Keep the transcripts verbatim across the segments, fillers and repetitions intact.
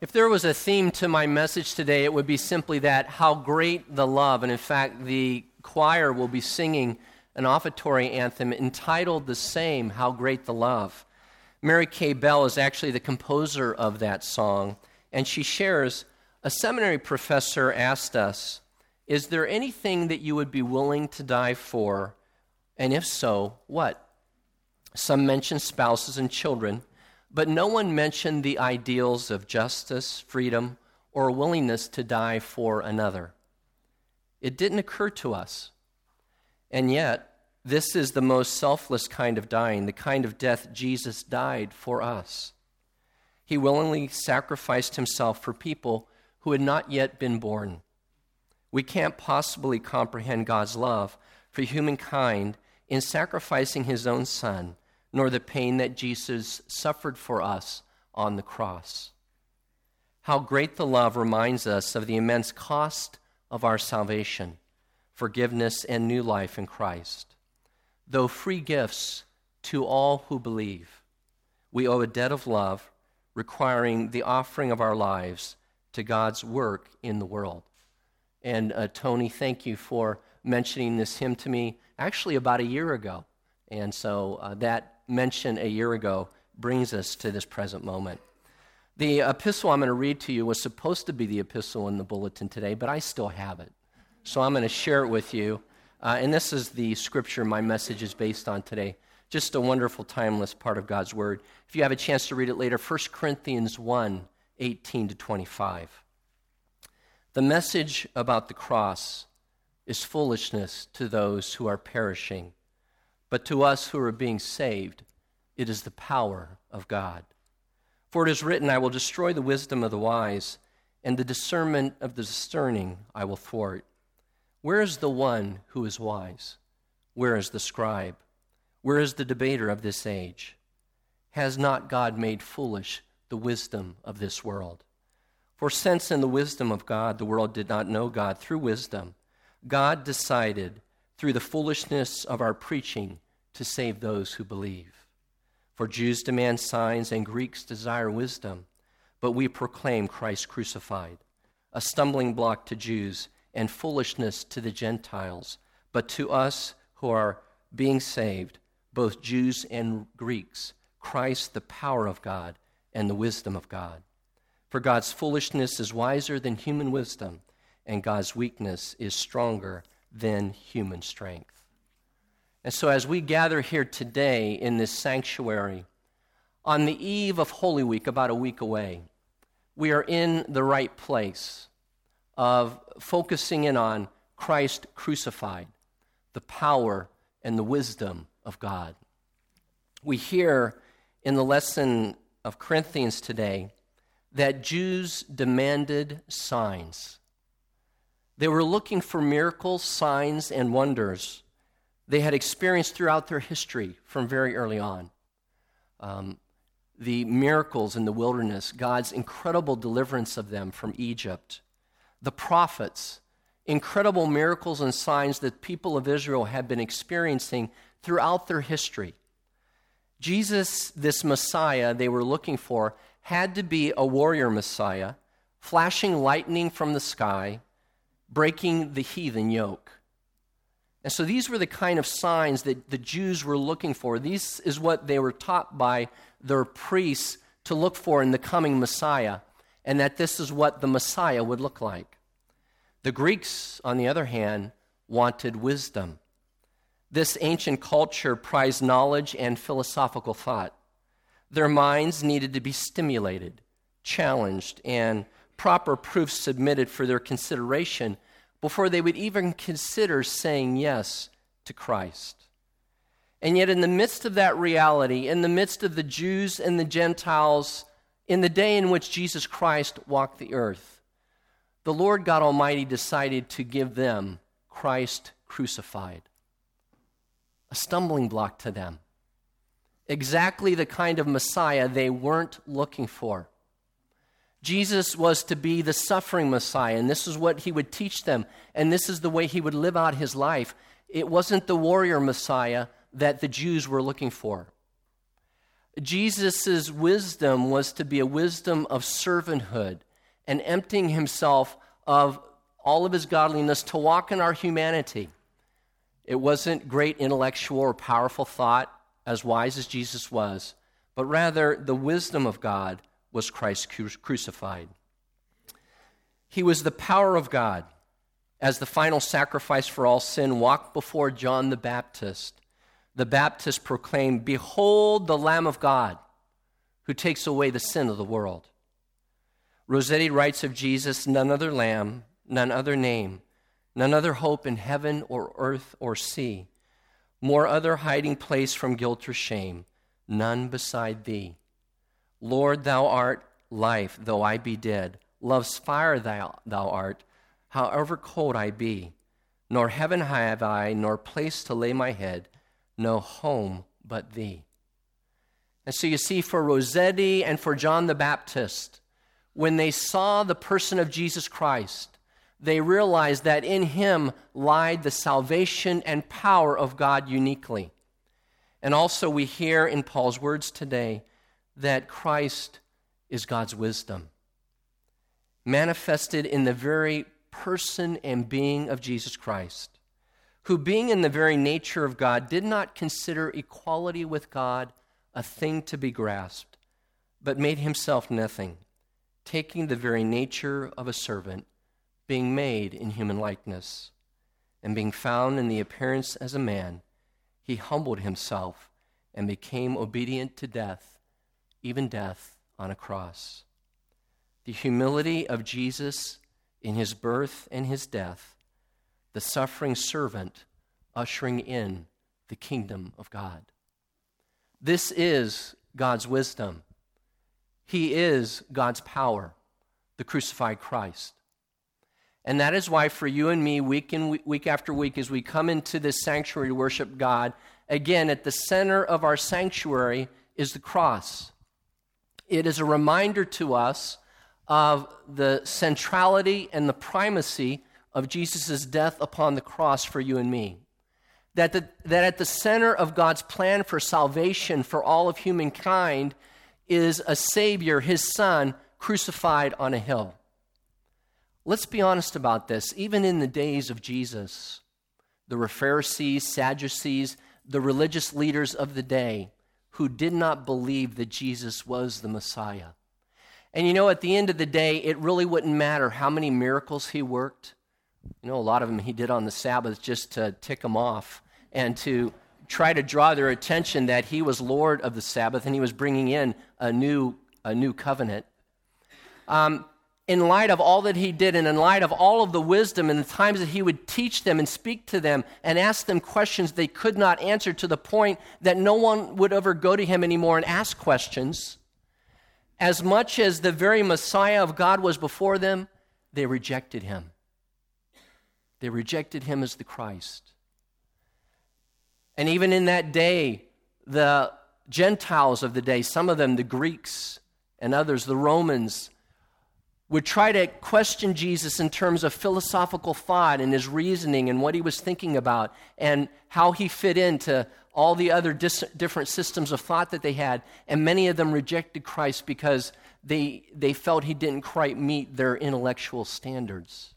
If there was a theme to my message today, it would be simply that, how great the love. And in fact, the choir will be singing an offertory anthem entitled the same, How Great the Love. Mary Kay Bell is actually the composer of that song, and she shares, a seminary professor asked us, is there anything that you would be willing to die for? And if so, what? Some mentioned spouses and children, but no one mentioned the ideals of justice, freedom, or a willingness to die for another. It didn't occur to us. And yet, this is the most selfless kind of dying, the kind of death Jesus died for us. He willingly sacrificed himself for people who had not yet been born. We can't possibly comprehend God's love for humankind in sacrificing his own son, nor the pain that Jesus suffered for us on the cross. How great the love reminds us of the immense cost of our salvation, forgiveness, and new life in Christ. Though free gifts to all who believe, we owe a debt of love requiring the offering of our lives to God's work in the world. And uh, Tony, thank you for mentioning this hymn to me actually about a year ago. And so uh, that mention a year ago brings us to this present moment. The epistle I'm going to read to you was supposed to be the epistle in the bulletin today, but I still have it. So I'm going to share it with you. Uh, and this is the scripture my message is based on today. Just a wonderful, timeless part of God's Word. If you have a chance to read it later, First Corinthians one, eighteen to twenty-five. The message about the cross is foolishness to those who are perishing, but to us who are being saved, it is the power of God. For it is written, I will destroy the wisdom of the wise, and the discernment of the discerning I will thwart. Where is the one who is wise? Where is the scribe? Where is the debater of this age? Has not God made foolish the wisdom of this world? For since in the wisdom of God the world did not know God through wisdom, God decided through the foolishness of our preaching to save those who believe. For Jews demand signs and Greeks desire wisdom, but we proclaim Christ crucified, a stumbling block to Jews and foolishness to the Gentiles, but to us who are being saved, both Jews and Greeks, Christ the power of God and the wisdom of God. For God's foolishness is wiser than human wisdom, and God's weakness is stronger than human strength. And so as we gather here today in this sanctuary, on the eve of Holy Week, about a week away, we are in the right place of focusing in on Christ crucified, the power and the wisdom of God. We hear in the lesson of Corinthians today that Jews demanded signs. They were looking for miracles, signs, and wonders they had experienced throughout their history from very early on. Um, the miracles in the wilderness, God's incredible deliverance of them from Egypt. The prophets, incredible miracles and signs that people of Israel had been experiencing throughout their history. Jesus, this Messiah they were looking for, had to be a warrior Messiah, flashing lightning from the sky, breaking the heathen yoke. And so these were the kind of signs that the Jews were looking for. This is what they were taught by their priests to look for in the coming Messiah, and that this is what the Messiah would look like. The Greeks, on the other hand, wanted wisdom. This ancient culture prized knowledge and philosophical thought. Their minds needed to be stimulated, challenged, and proper proofs submitted for their consideration before they would even consider saying yes to Christ. And yet in the midst of that reality, in the midst of the Jews and the Gentiles, in the day in which Jesus Christ walked the earth, the Lord God Almighty decided to give them Christ crucified, a stumbling block to them. Exactly the kind of Messiah they weren't looking for. Jesus was to be the suffering Messiah, and this is what he would teach them, and this is the way he would live out his life. It wasn't the warrior Messiah that the Jews were looking for. Jesus' wisdom was to be a wisdom of servanthood and emptying himself of all of his godliness to walk in our humanity. It wasn't great intellectual or powerful thought, as wise as Jesus was, but rather the wisdom of God was Christ crucified. He was the power of God as the final sacrifice for all sin walked before John the Baptist. The Baptist proclaimed, "Behold the Lamb of God who takes away the sin of the world." Rossetti writes of Jesus, "None other Lamb, none other name, none other hope in heaven or earth or sea, more other hiding place from guilt or shame, none beside thee. Lord, thou art life, though I be dead. Love's fire thou, thou art, however cold I be. Nor heaven have I, nor place to lay my head, no home but thee." And so you see, for Rossetti and for John the Baptist, when they saw the person of Jesus Christ, they realized that in him lied the salvation and power of God uniquely. And also we hear in Paul's words today that Christ is God's wisdom, manifested in the very person and being of Jesus Christ, who, being in the very nature of God, did not consider equality with God a thing to be grasped, but made himself nothing, taking the very nature of a servant, being made in human likeness, and being found in the appearance as a man, he humbled himself and became obedient to death, even death on a cross. The humility of Jesus in his birth and his death, the suffering servant ushering in the kingdom of God. This is God's wisdom. He is God's power, the crucified Christ. And that is why for you and me, week in week after week, as we come into this sanctuary to worship God, again, at the center of our sanctuary is the cross. It is a reminder to us of the centrality and the primacy of Jesus' death upon the cross for you and me. That, the, that at the center of God's plan for salvation for all of humankind is a Savior, his Son, crucified on a hill. Let's be honest about this. Even in the days of Jesus, there were Pharisees, Sadducees, the religious leaders of the day who did not believe that Jesus was the Messiah. And you know, at the end of the day, it really wouldn't matter how many miracles he worked. You know, a lot of them he did on the Sabbath just to tick them off and to try to draw their attention that he was Lord of the Sabbath and he was bringing in a new, a new covenant. Um, in light of all that he did and in light of all of the wisdom and the times that he would teach them and speak to them and ask them questions they could not answer, to the point that no one would ever go to him anymore and ask questions, as much as the very Messiah of God was before them, they rejected him. They rejected him as the Christ. And even in that day, the Gentiles of the day, some of them the Greeks and others, the Romans, would try to question Jesus in terms of philosophical thought and his reasoning and what he was thinking about and how he fit into all the other dis- different systems of thought that they had. And many of them rejected Christ because they, they felt he didn't quite meet their intellectual standards.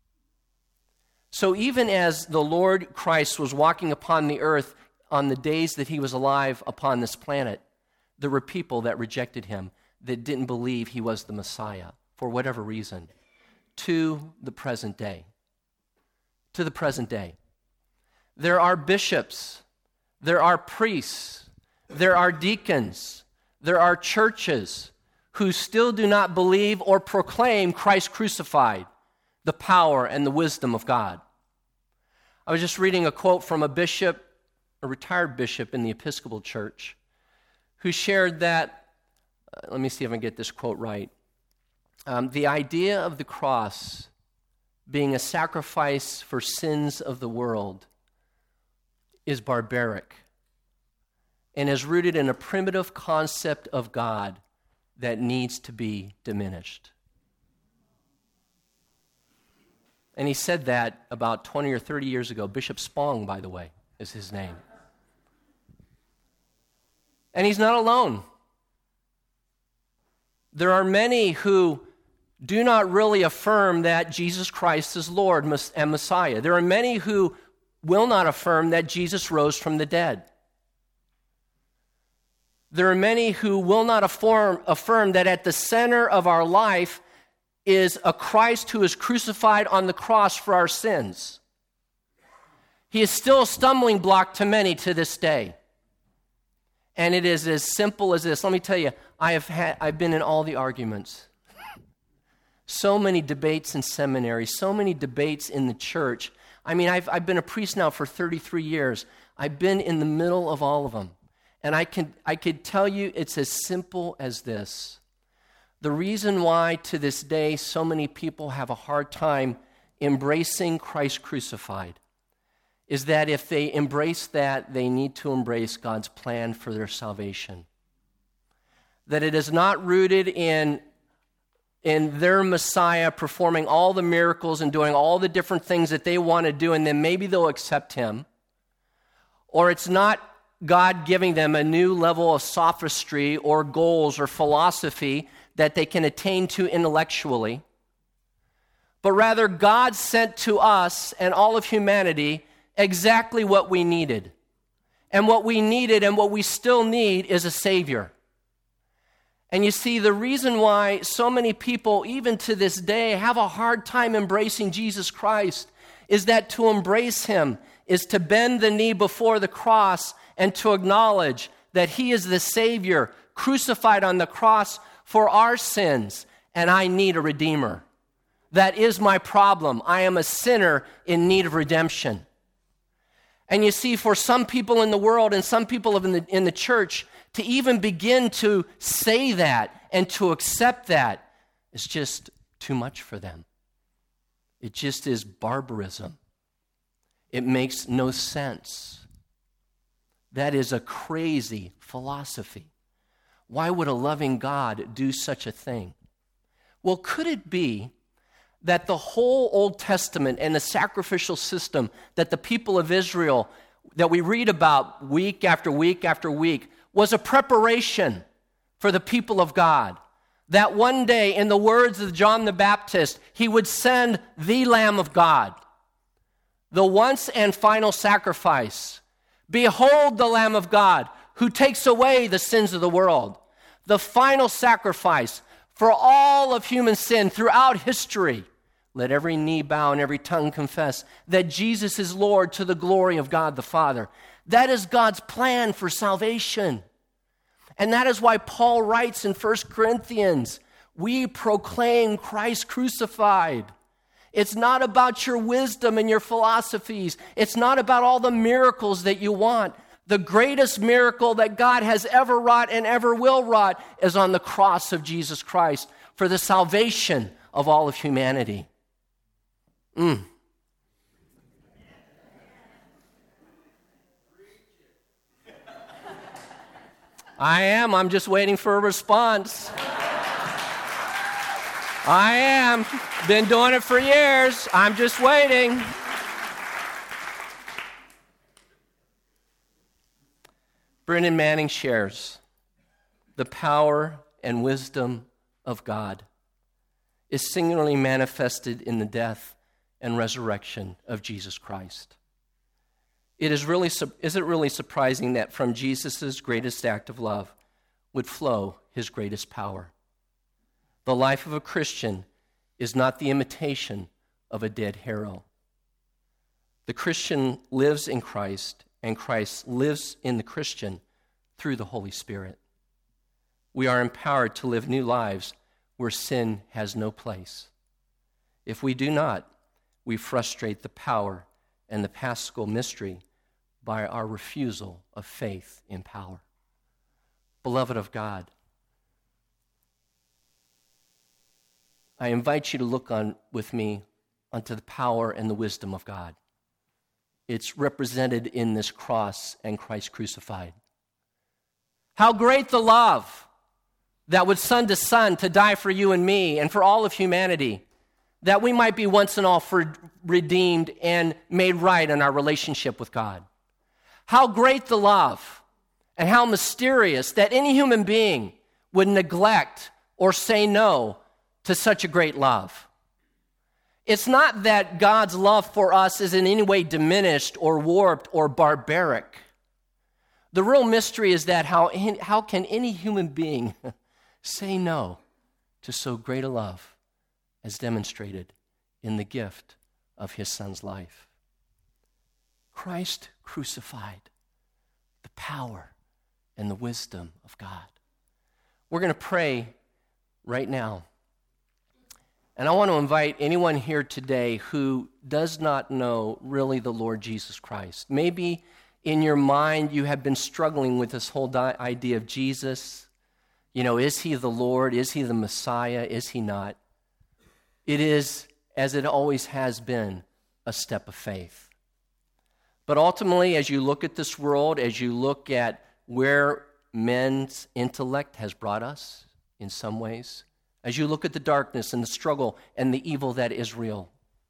So even as the Lord Christ was walking upon the earth on the days that he was alive upon this planet, there were people that rejected him, that didn't believe he was the Messiah for whatever reason, to the present day. To the present day. There are bishops, there are priests, there are deacons, there are churches who still do not believe or proclaim Christ crucified, the power and the wisdom of God. I was just reading a quote from a bishop, a retired bishop in the Episcopal Church, who shared that, uh, let me see if I can get this quote right. Um, the idea of the cross being a sacrifice for sins of the world is barbaric and is rooted in a primitive concept of God that needs to be diminished. And he said that about twenty or thirty years ago. Bishop Spong, by the way, is his name. And he's not alone. There are many who do not really affirm that Jesus Christ is Lord and Messiah. There are many who will not affirm that Jesus rose from the dead. There are many who will not affirm, affirm that at the center of our life is a Christ who is crucified on the cross for our sins. He is still a stumbling block to many to this day. And it is as simple as this. Let me tell you, I have had, I've been in all the arguments. So many debates in seminary, so many debates in the church. I mean, I've, I've been a priest now for thirty-three years. I've been in the middle of all of them. And I can I could tell you it's as simple as this. The reason why to this day so many people have a hard time embracing Christ crucified is that if they embrace that, they need to embrace God's plan for their salvation. That it is not rooted in, in their Messiah performing all the miracles and doing all the different things that they want to do, and then maybe they'll accept him. Or it's not God giving them a new level of sophistry or goals or philosophy that they can attain to intellectually, but rather God sent to us and all of humanity exactly what we needed. And what we needed and what we still need is a Savior. And you see, the reason why so many people, even to this day, have a hard time embracing Jesus Christ is that to embrace him is to bend the knee before the cross and to acknowledge that he is the Savior crucified on the cross for our sins, and I need a Redeemer. That is my problem. I am a sinner in need of redemption. And you see, for some people in the world and some people in the, in the church, to even begin to say that and to accept that is just too much for them. It just is barbarism. It makes no sense. That is a crazy philosophy. Why would a loving God do such a thing? Well, could it be that the whole Old Testament and the sacrificial system that the people of Israel, that we read about week after week after week, was a preparation for the people of God? That one day, in the words of John the Baptist, he would send the Lamb of God, the once and final sacrifice. Behold the Lamb of God who takes away the sins of the world. The final sacrifice for all of human sin throughout history. Let every knee bow and every tongue confess that Jesus is Lord to the glory of God the Father. That is God's plan for salvation. And that is why Paul writes in First Corinthians, we proclaim Christ crucified. It's not about your wisdom and your philosophies. It's not about all the miracles that you want. The greatest miracle that God has ever wrought and ever will wrought is on the cross of Jesus Christ for the salvation of all of humanity. Mm. I am. I'm just waiting for a response. I am. Been doing it for years. I'm just waiting. Brennan Manning shares the power and wisdom of God is singularly manifested in the death and resurrection of Jesus Christ. It is really, is it really surprising that from Jesus' greatest act of love would flow his greatest power? The life of a Christian is not the imitation of a dead hero. The Christian lives in Christ, and Christ lives in the Christian through the Holy Spirit. We are empowered to live new lives where sin has no place. If we do not, we frustrate the power and the paschal mystery by our refusal of faith in power. Beloved of God, I invite you to look on with me onto the power and the wisdom of God. It's represented in this cross and Christ crucified. How great the love that would send a son to die for you and me and for all of humanity, that we might be once and all for redeemed and made right in our relationship with God. How great the love And how mysterious that any human being would neglect or say no to such a great love. It's not that God's love for us is in any way diminished or warped or barbaric. The real mystery is that how, how can any human being say no to so great a love as demonstrated in the gift of his Son's life? Christ crucified, the power and the wisdom of God. We're going to pray right now. And I want to invite anyone here today who does not know really the Lord Jesus Christ. Maybe in your mind you have been struggling with this whole di- idea of Jesus. You know, is he the Lord? Is he the Messiah? Is he not? It is, as it always has been, a step of faith. But ultimately, as you look at this world, as you look at where men's intellect has brought us in some ways, as you look at the darkness and the struggle and the evil that is real,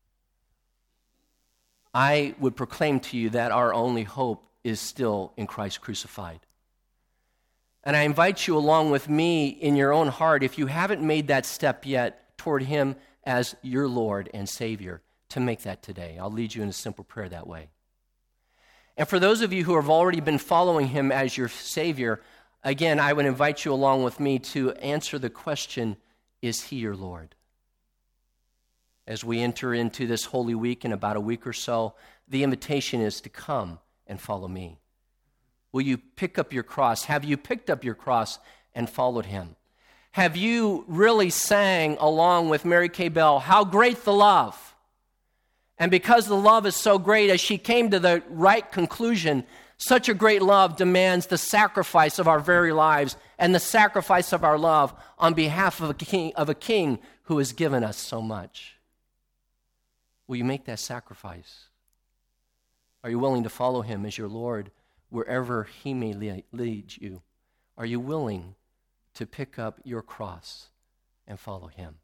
I would proclaim to you that our only hope is still in Christ crucified. And I invite you along with me in your own heart, if you haven't made that step yet toward him as your Lord and Savior, to make that today. I'll lead you in a simple prayer that way. And for those of you who have already been following him as your Savior, again, I would invite you along with me to answer the question, is he your Lord? As we enter into this Holy Week in about a week or so, the invitation is to come and follow me. Will you pick up your cross? Have you picked up your cross and followed him? Have you really sang along with Mary Kay Bell, how great the love? And because the love is so great, as she came to the right conclusion, such a great love demands the sacrifice of our very lives and the sacrifice of our love on behalf of a king, of a king who has given us so much. Will you make that sacrifice? Are you willing to follow him as your Lord wherever he may lead you? Are you willing to pick up your cross and follow him?